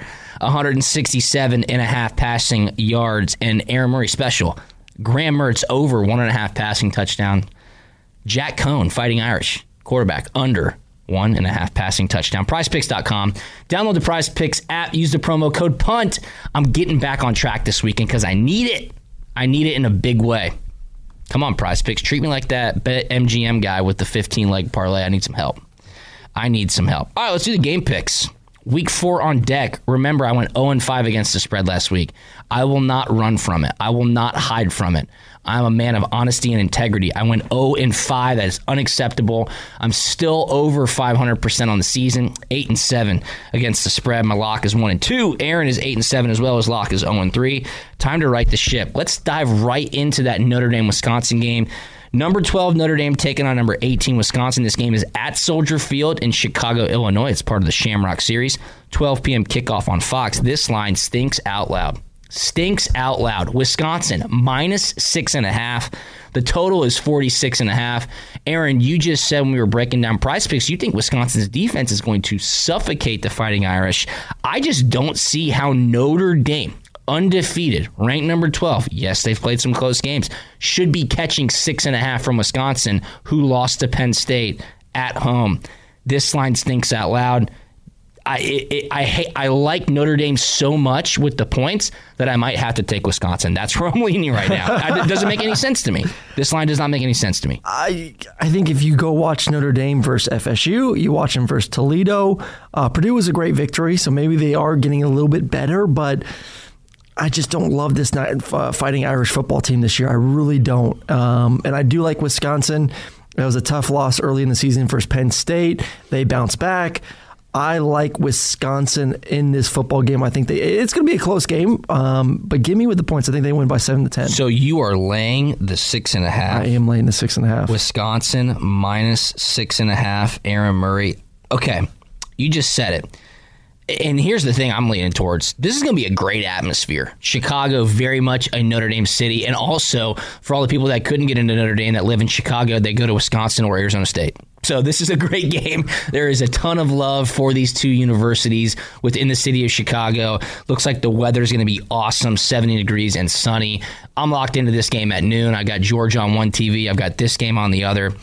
167.5 passing yards. And Aaron Murray, special. Graham Mertz, over 1.5 passing touchdown. Jack Cohn, Fighting Irish, quarterback, under 1.5 passing touchdown. PrizePicks.com. Download the PrizePicks app. Use the promo code PUNT. I'm getting back on track this weekend because I need it. I need it in a big way. Come on, PrizePicks. Treat me like that BetMGM guy with the 15-leg parlay. I need some help. All right, let's do the game picks. Week 4 on deck. Remember, I went 0-5 against the spread last week. I will not run from it. I will not hide from it. I'm a man of honesty and integrity. I went 0-5. That is unacceptable. I'm still over 500% on the season. 8-7 against the spread. My lock is 1-2. Aaron is 8-7 as well. His lock is 0-3. Time to right the ship. Let's dive right into that Notre Dame-Wisconsin game. Number 12, Notre Dame taking on number 18, Wisconsin. This game is at Soldier Field in Chicago, Illinois. It's part of the Shamrock Series. 12 p.m. kickoff on Fox. This line stinks out loud. Stinks out loud. Wisconsin, minus 6.5. The total is 46.5. Aaron, you just said when we were breaking down Prize Picks, you think Wisconsin's defense is going to suffocate the Fighting Irish. I just don't see how Notre Dame, undefeated, ranked number 12. Yes, they've played some close games. Should be catching 6.5 from Wisconsin, who lost to Penn State at home. This line stinks out loud. I like Notre Dame so much with the points that I might have to take Wisconsin. That's where I'm leaning right now. It doesn't make any sense to me. This line does not make any sense to me. I think if you go watch Notre Dame versus FSU, you watch them versus Toledo. Purdue was a great victory, so maybe they are getting a little bit better, but I just don't love this Fighting Irish football team this year. I really don't. And I do like Wisconsin. It was a tough loss early in the season versus Penn State. They bounced back. I like Wisconsin in this football game. I think it's going to be a close game, but give me with the points. I think they win by 7-10. So you are laying the 6.5. I am laying the 6.5. Wisconsin minus 6.5. Aaron Murray. Okay, you just said it. And here's the thing I'm leaning towards. This is going to be a great atmosphere. Chicago, very much a Notre Dame city. And also, for all the people that couldn't get into Notre Dame that live in Chicago, they go to Wisconsin or Arizona State. So this is a great game. There is a ton of love for these two universities within the city of Chicago. Looks like the weather is going to be awesome, 70 degrees and sunny. I'm locked into this game at noon. I got Georgia on one TV. I've got this game on the other.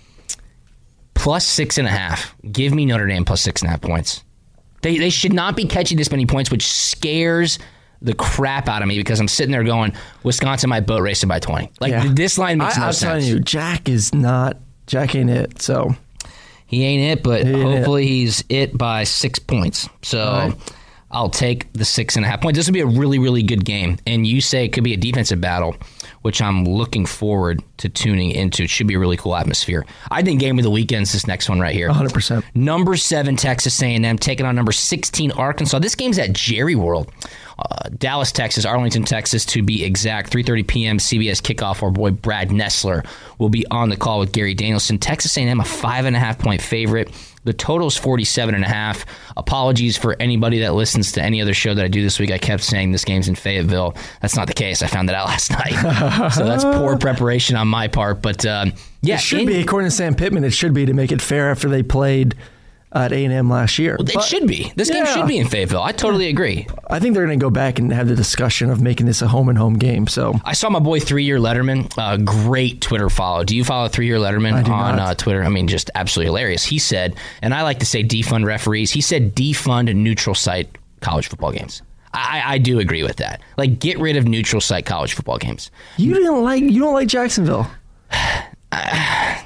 Plus 6.5. Give me Notre Dame plus 6.5 points. They should not be catching this many points, which scares the crap out of me because I'm sitting there going, Wisconsin might boat race it by 20. This line makes no sense. I'm telling you, Jack ain't it. So he ain't it, but hopefully he's it by 6 points. So I'll take the 6.5 points. This will be a really, really good game. And you say it could be a defensive battle, which I'm looking forward to tuning into. It should be a really cool atmosphere. I think game of the weekend is this next one right here. 100%. Number 7, Texas A&M, taking on number 16, Arkansas. This game's at Jerry World. Dallas, Texas, Arlington, Texas, to be exact. 3:30 p.m. CBS kickoff. Our boy Brad Nessler will be on the call with Gary Danielson. Texas A&M, a 5.5-point favorite. The total is 47.5. Apologies for anybody that listens to any other show that I do this week. I kept saying this game's in Fayetteville. That's not the case. I found that out last night. So that's poor preparation on my part. But yeah, it should be, according to Sam Pittman, it should be to make it fair after they played at A&M last year. Well, it should be. This game should be in Fayetteville. I totally agree. I think they're going to go back and have the discussion of making this a home-and-home game. So I saw my boy 3-Year Letterman, great Twitter follow. Do you follow 3-Year Letterman on Twitter? I mean, just absolutely hilarious. He said, and I like to say defund referees, he said defund neutral site college football games. I do agree with that. Like, get rid of neutral site college football games. You don't like Jacksonville. I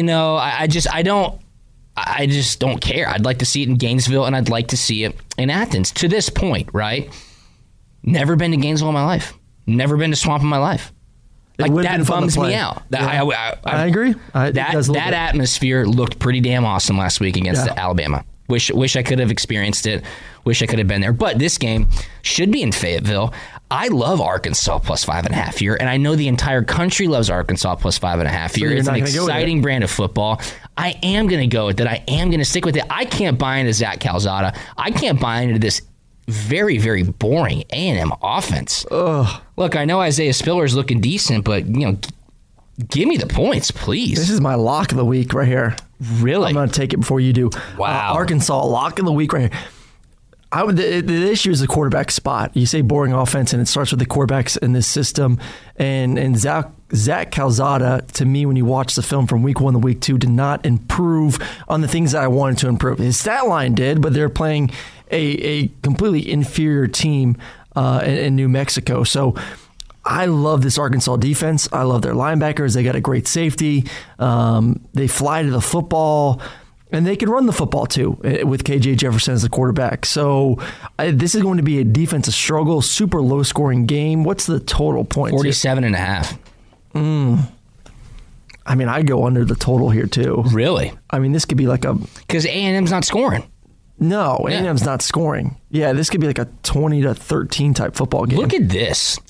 just don't care. I'd like to see it in Gainesville, and I'd like to see it in Athens. To this point, right? Never been to Gainesville in my life. Never been to Swamp in my life. Like, that bums me out. I agree. That atmosphere looked pretty damn awesome last week against Alabama. Wish I could have experienced it. Wish I could have been there. But this game should be in Fayetteville. I love Arkansas plus 5.5 here, and I know the entire country loves Arkansas plus 5.5 here. It's an exciting brand of football. I am going to go with it. I am going to stick with it. I can't buy into Zach Calzada. I can't buy into this very, very boring A&M offense. Ugh. Look, I know Isaiah Spiller is looking decent, but give me the points, please. This is my lock of the week right here. Really? I'm going to take it before you do. Wow. Arkansas, lock of the week right here. The issue is the quarterback spot. You say boring offense, and it starts with the quarterbacks in this system. And Zach Calzada, to me, when you watch the film from week 1 to week 2, did not improve on the things that I wanted to improve. His stat line did, but they're playing a completely inferior team in New Mexico. So I love this Arkansas defense. I love their linebackers. They got a great safety. They fly to the football. And they can run the football, too, with KJ Jefferson as the quarterback. So this is going to be a defensive struggle, super low-scoring game. What's the total points? 47.5. I mean, I'd go under the total here, too. Really? I mean, this could be like a... Because A&M's not scoring. No, A&M's not scoring. Yeah, this could be like a 20-13 type football game. Look at this.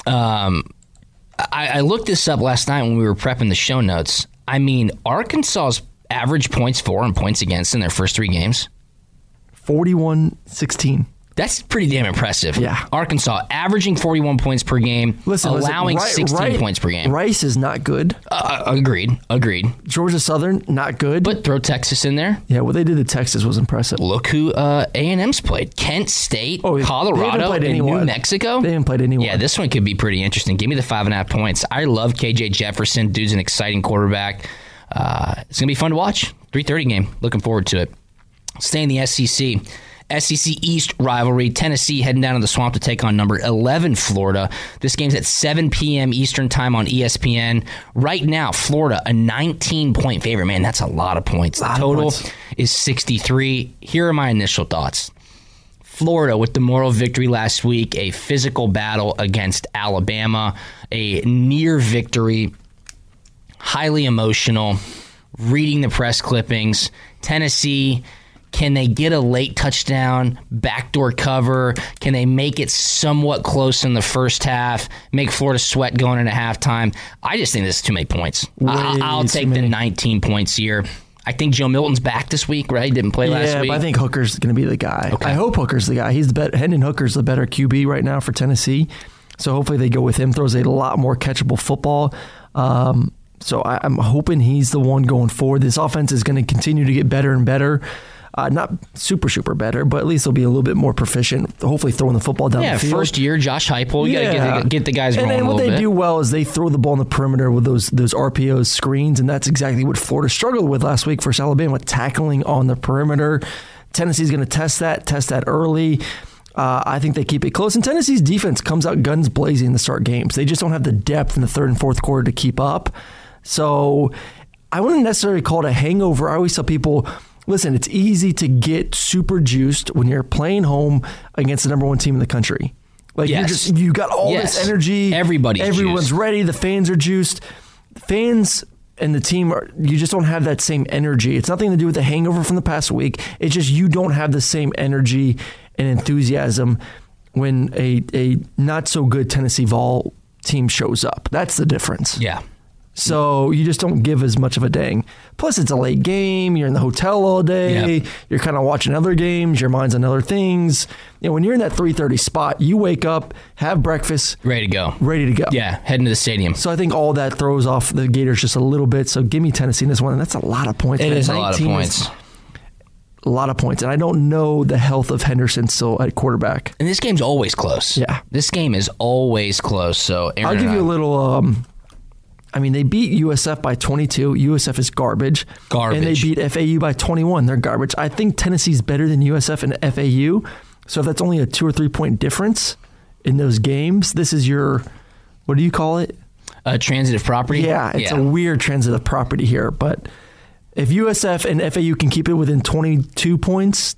I looked this up last night when we were prepping the show notes. I mean, Arkansas's average points for and points against in their first 3 games? 41-16. That's pretty damn impressive. Yeah. Arkansas averaging 41 points per game, allowing 16 points per game. Rice is not good. Agreed. Georgia Southern, not good. But throw Texas in there. Yeah, what they did to Texas was impressive. Look who A&M's played. Kent State, Colorado, and New Mexico. They haven't played anyone. Yeah, this one could be pretty interesting. Give me the 5.5 points. I love KJ Jefferson. Dude's an exciting quarterback. It's going to be fun to watch. 3:30 game. Looking forward to it. Stay in the SEC. SEC East rivalry. Tennessee heading down to the Swamp to take on number 11 Florida. This game's at 7 p.m. Eastern time on ESPN. Right now, Florida, a 19-point favorite. Man, that's a lot of points. The total is 63. Here are my initial thoughts. Florida with the moral victory last week, a physical battle against Alabama, a near victory, highly emotional, reading the press clippings. Tennessee, can they get a late touchdown, backdoor cover? Can they make it somewhat close in the first half, make Florida sweat going into halftime? I just think this is too many points. I'll take the 19 points here. I think Joe Milton's back this week, right? He didn't play last week. Yeah, but I think Hooker's going to be the guy. Okay. I hope Hooker's the guy. Hendon Hooker's the better QB right now for Tennessee. So hopefully they go with him. Throws a lot more catchable football. So I'm hoping he's the one going forward. This offense is going to continue to get better and better. Not super better, but at least they'll be a little bit more proficient, hopefully throwing the football down the field. First year, Josh Heupel. You got to get the guys rolling a little bit. And what they do well is they throw the ball on the perimeter with those RPOs, screens, and that's exactly what Florida struggled with last week versus Alabama, tackling on the perimeter. Tennessee's going to test that early. I think they keep it close. And Tennessee's defense comes out guns blazing to start games. They just don't have the depth in the third and fourth quarter to keep up. So I wouldn't necessarily call it a hangover. I always tell people, listen, it's easy to get super juiced when you're playing home against the number 1 team in the country. Like you got all this energy. Everyone's juiced. Ready. The fans are juiced. Fans and the team you just don't have that same energy. It's nothing to do with the hangover from the past week. It's just you don't have the same energy and enthusiasm when a not so good Tennessee Vol team shows up. That's the difference. Yeah. So you just don't give as much of a dang. Plus, it's a late game. You're in the hotel all day. Yep. You're kind of watching other games. Your mind's on other things. You know, when you're in that 3:30 spot, you wake up, have breakfast. Ready to go. Yeah, heading to the stadium. So I think all that throws off the Gators just a little bit. So give me Tennessee in this one. And that's a lot of points. It is a lot of points. A lot of points. And I don't know the health of Henderson still at quarterback. And this game's always close. Yeah. This game is always close. So Aaron, I'll give you a little... they beat USF by 22. USF is garbage. And they beat FAU by 21. They're garbage. I think Tennessee's better than USF and FAU. So if that's only a 2 or 3 point difference in those games, this is your, what do you call it? Transitive property? Yeah, it's a weird transitive property here. But if USF and FAU can keep it within 22 points,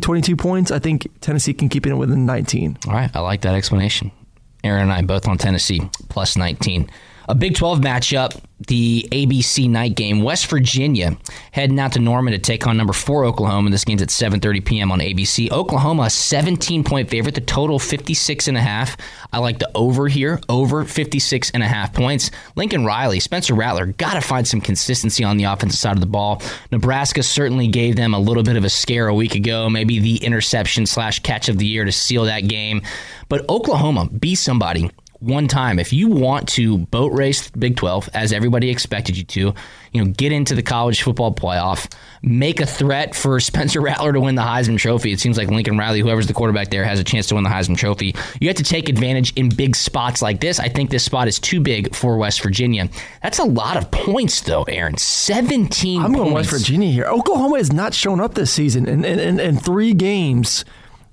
I think Tennessee can keep it within 19. All right, I like that explanation. Aaron and I both on Tennessee, plus 19. A Big 12 matchup, the ABC night game. West Virginia heading out to Norman to take on number 4 Oklahoma. This game's at 7:30 p.m. on ABC. Oklahoma, a 17-point favorite. The total, 56.5. I like the over here, over 56.5 points. Lincoln Riley, Spencer Rattler, got to find some consistency on the offensive side of the ball. Nebraska certainly gave them a little bit of a scare a week ago, maybe the interception/catch of the year to seal that game. But Oklahoma, be somebody. One time, if you want to boat race Big 12, as everybody expected you to, get into the college football playoff, make a threat for Spencer Rattler to win the Heisman Trophy. It seems like Lincoln Riley, whoever's the quarterback there, has a chance to win the Heisman Trophy. You have to take advantage in big spots like this. I think this spot is too big for West Virginia. That's a lot of points, though, Aaron. 17 I'm going West Virginia here. Oklahoma has not shown up this season. In 3 games,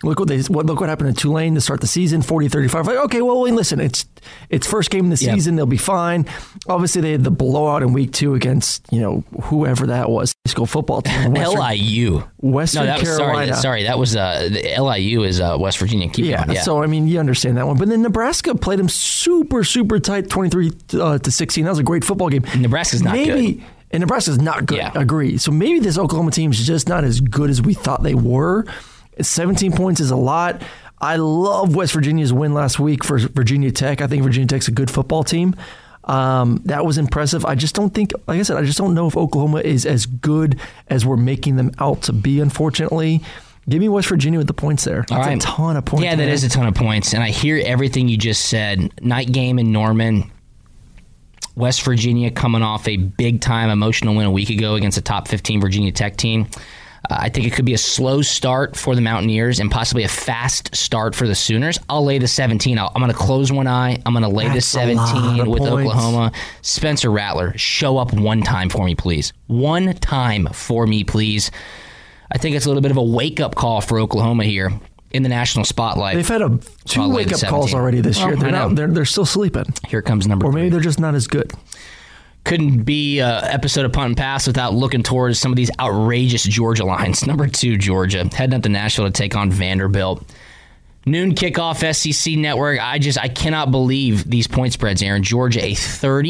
Look what happened to Tulane to start the season, 40-35. Like, okay, well, listen, it's first game of the season. They'll be fine. Obviously, they had the blowout in week 2 against, whoever that was, high school football team. LIU. Western Carolina. Sorry, that was the LIU is West Virginia. So, you understand that one. But then Nebraska played them super, super tight, 23-16. That was a great football game. Nebraska's not good. And Nebraska's not good, agree. So maybe this Oklahoma team is just not as good as we thought they were. 17 points is a lot. I love West Virginia's win last week for Virginia Tech. I think Virginia Tech's a good football team. That was impressive. I just don't think, like I said, I just don't know if Oklahoma is as good as we're making them out to be, unfortunately. Give me West Virginia with the points there. That's a ton of points. Yeah, that is a ton of points. And I hear everything you just said. Night game in Norman. West Virginia coming off a big-time emotional win a week ago against a top 15 Virginia Tech team. I think it could be a slow start for the Mountaineers and possibly a fast start for the Sooners. I'll lay the 17. I'm going to close one eye. I'm going to lay the 17 with Oklahoma. Spencer Rattler, show up one time for me, please. One time for me, please. I think it's a little bit of a wake-up call for Oklahoma here in the national spotlight. They've had 2 wake-up calls already this year. They're still sleeping. Here comes number 3. Or maybe they're just not as good. Couldn't be an episode of Punt and Pass without looking towards some of these outrageous Georgia lines. Number 2, Georgia, heading up to Nashville to take on Vanderbilt. Noon kickoff, SEC Network. I cannot believe these point spreads, Aaron. Georgia, a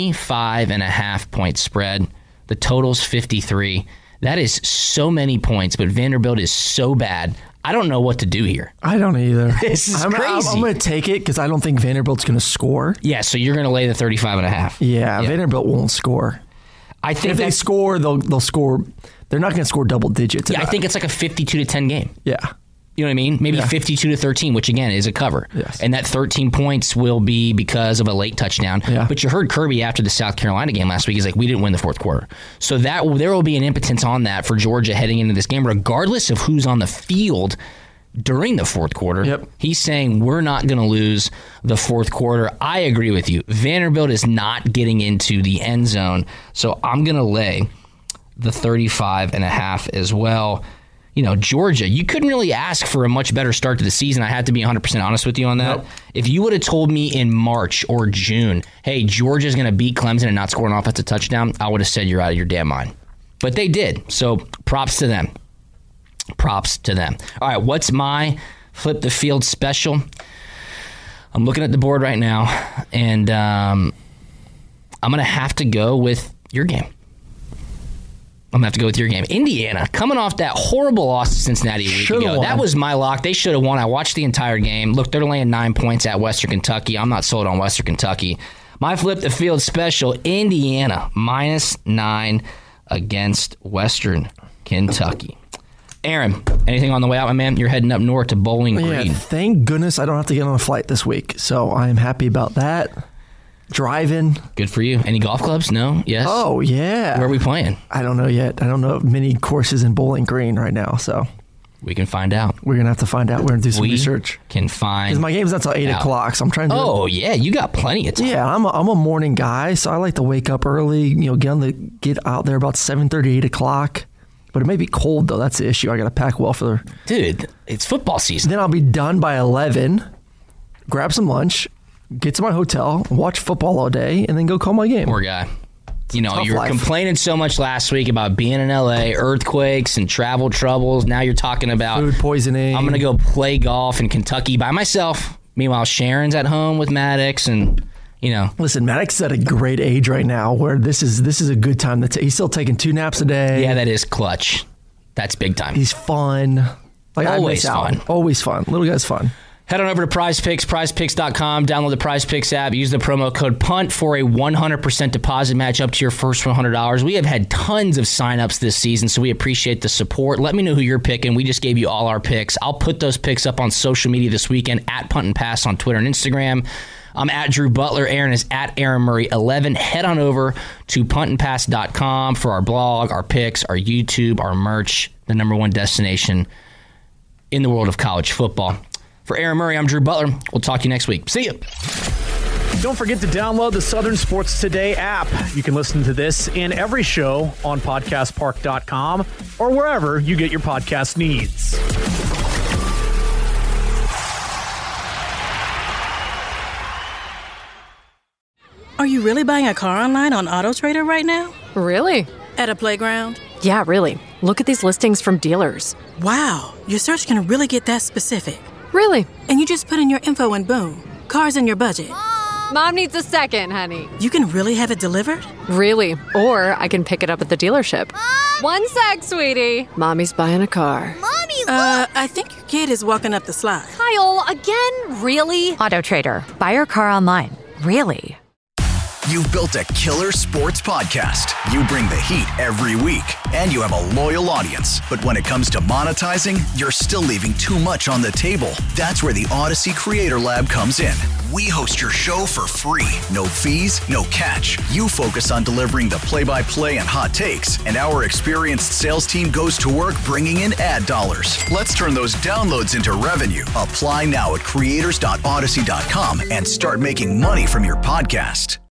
35.5 point spread. The total's 53. That is so many points, but Vanderbilt is so bad. I don't know what to do here. I don't either. This is crazy. I'm going to take it because I don't think Vanderbilt's going to score. Yeah, so you're going to lay the 35.5. Yeah, Vanderbilt won't score. I think if they score, they'll score. They're not going to score double digits. Yeah, I think it's like a 52-10 game. Yeah. You know what I mean? Maybe 52-13, which again is a cover. Yes. And that 13 points will be because of a late touchdown. Yeah. But you heard Kirby after the South Carolina game last week. He's like, we didn't win the fourth quarter. So there will be an impotence on that for Georgia heading into this game, regardless of who's on the field during the fourth quarter. Yep. He's saying we're not going to lose the fourth quarter. I agree with you. Vanderbilt is not getting into the end zone. So I'm going to lay the 35.5 as well. Georgia, you couldn't really ask for a much better start to the season. I have to be 100% honest with you on that. Nope. If you would have told me in March or June, hey, Georgia's going to beat Clemson and not score an offensive touchdown, I would have said you're out of your damn mind. But they did. So props to them. Props to them. All right, what's my flip the field special? I'm looking at the board right now, and I'm going to have to go with your game. Indiana, coming off that horrible loss to Cincinnati a week ago. That was my lock. They should have won. I watched the entire game. Look, they're laying 9 points at Western Kentucky. I'm not sold on Western Kentucky. My flip the field special, Indiana, -9 against Western Kentucky. Aaron, anything on the way out, my man? You're heading up north to Bowling Green. Yeah, thank goodness I don't have to get on a flight this week, so I am happy about that. Driving. Good for you. Any golf clubs? No? Yes? Oh, yeah. Where are we playing? I don't know yet. I don't know many courses in Bowling Green right now, so. We can find out. We're going to have to find out. We're going to do some research. Can find Because my game's not until 8 o'clock, so I'm trying to yeah. You got plenty of time. Yeah, I'm a morning guy, so I like to wake up early, get out there about 7:30, 8 o'clock. But it may be cold, though. That's the issue. I got to pack well for Dude, it's football season. Then I'll be done by 11, grab some lunch, get to my hotel, watch football all day, and then go call my game. Poor guy. You were complaining so much last week about being in L.A., earthquakes and travel troubles. Now you're talking about food poisoning. I'm going to go play golf in Kentucky by myself. Meanwhile, Sharon's at home with Maddox and... Listen, Maddox is at a great age right now where this is a good time. He's still taking 2 naps a day. Yeah, that is clutch. That's big time. He's fun. Always fun. Always fun. Little guy's fun. Head on over to PrizePicks, PrizePicks.com. Download the PrizePicks app. Use the promo code PUNT for a 100% deposit match up to your first $100. We have had tons of signups this season, so we appreciate the support. Let me know who you're picking. We just gave you all our picks. I'll put those picks up on social media this weekend at Punt and Pass on Twitter and Instagram. I'm at Drew Butler. Aaron is at Aaron Murray 11. Head on over to puntandpass.com for our blog, our picks, our YouTube, our merch, the #1 destination in the world of college football. For Aaron Murray, I'm Drew Butler. We'll talk to you next week. See you. Don't forget to download the Southern Sports Today app. You can listen to this and every show on podcastpark.com or wherever you get your podcast needs. Are you really buying a car online on AutoTrader right now? Really? At a playground? Yeah, really. Look at these listings from dealers. Wow, your search can really get that specific. Really? And you just put in your info and boom, car's in your budget. Mom needs a second, honey. You can really have it delivered? Really. Or I can pick it up at the dealership. Mom! 1 sec, sweetie. Mommy's buying a car. Mommy, look! I think your kid is walking up the slide. Kyle, again? Really? AutoTrader. Buy your car online. Really? You've built a killer sports podcast. You bring the heat every week, and you have a loyal audience. But when it comes to monetizing, you're still leaving too much on the table. That's where the Odyssey Creator Lab comes in. We host your show for free. No fees, no catch. You focus on delivering the play-by-play and hot takes, and our experienced sales team goes to work bringing in ad dollars. Let's turn those downloads into revenue. Apply now at creators.odyssey.com and start making money from your podcast.